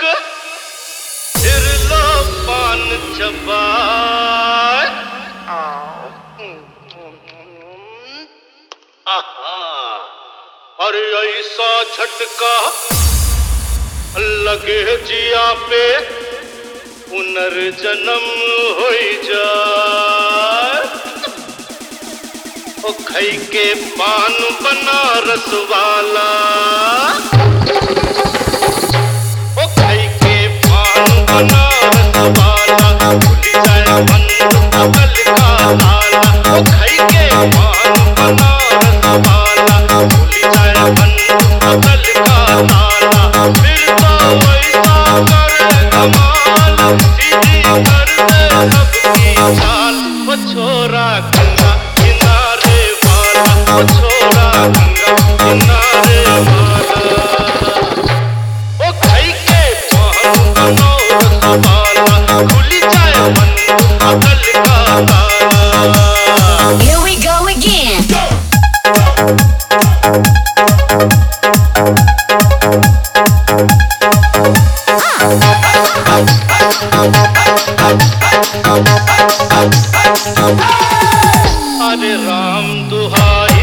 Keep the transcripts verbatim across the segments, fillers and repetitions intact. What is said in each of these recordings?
फिर लो पान चबाए। अरे ऐसा झटका लगे जिया पे पुनर्जन्म हो जाए। ओ खई के पान बनारस वाला, ओ खई के पान बनारस वाला खुल जाए बंद अकल का ताला। ओ खई के पान बनारस वाला खुल जाए बंद अकल का ताला। फिर तो वैसा करे कमाल सीधी कर दे सबकी चाल। ओ छोरा गंगा किनारे वाला, ओ छोरा गंगा किनारे वाला। ओ खई के पान बनारस वाला खुल जाए बंद अकल का ताला। Here we go again. अरे राम दुहाई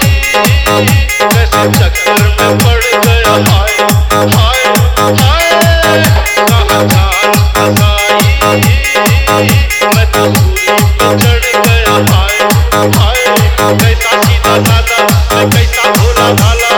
कैसे चक्कर में पड़ गया। हाय हाय हाय कहाँ जान फसाई मैं तो सूली पे चढ़ गया। हाय हाय कैसा सीधा साधा मैं कैसा भोला भाला।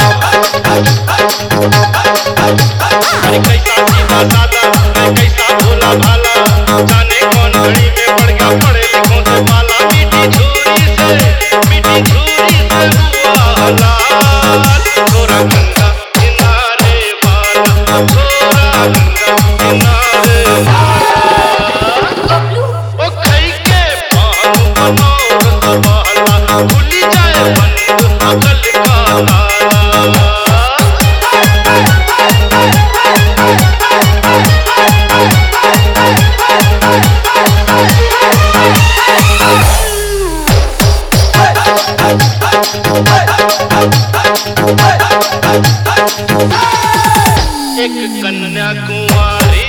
अरे कैसा सीधा साधा मैं कैसा भोला भाला। जाने कौन घड़ी में पड़ गया पढ़े लिखों से पाला। मीठी छुरी से मीठी छुरी से हुआ हलाल। छोरा गंगा किनारे वाला, छोरा गंगा किनारे वाला। ओ खई के पान बनारस वाला खुल जाए बंद अकल का ताला। एक कन्या कुंवारी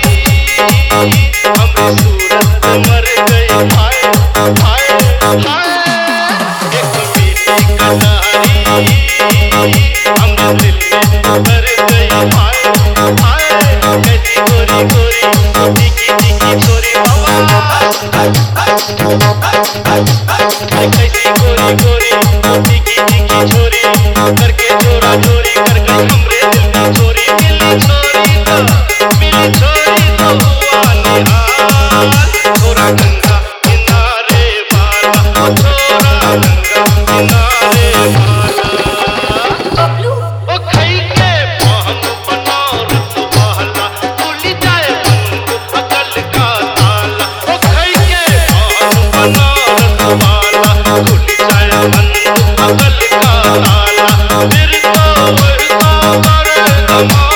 हमरी सूरत मर गई। हाय हाय हाय एक बेटी कटारी हमरे दिल में उतर गई। हाय हाय कैसी गोरी गोरी तीखी तीखी छोरी बाबा। कैसी गोरी गोरी तीखी तीखी छोरी करके चोरा चोरी कर गई हमरे दिल में चोरी। मिली छोरी तो मिली छोरी तो हुआ निहाल। छोरा गंगा किनारे वाला, ओ छोरा गंगा किनारे वाला। ओ खई के पान बनारस वाला खुल जाए बंद अकल का ताला। ओ खई के पान बनारस वाला खुल जाए बंद अकल का ताला। फिर तो वैसा करे कमाल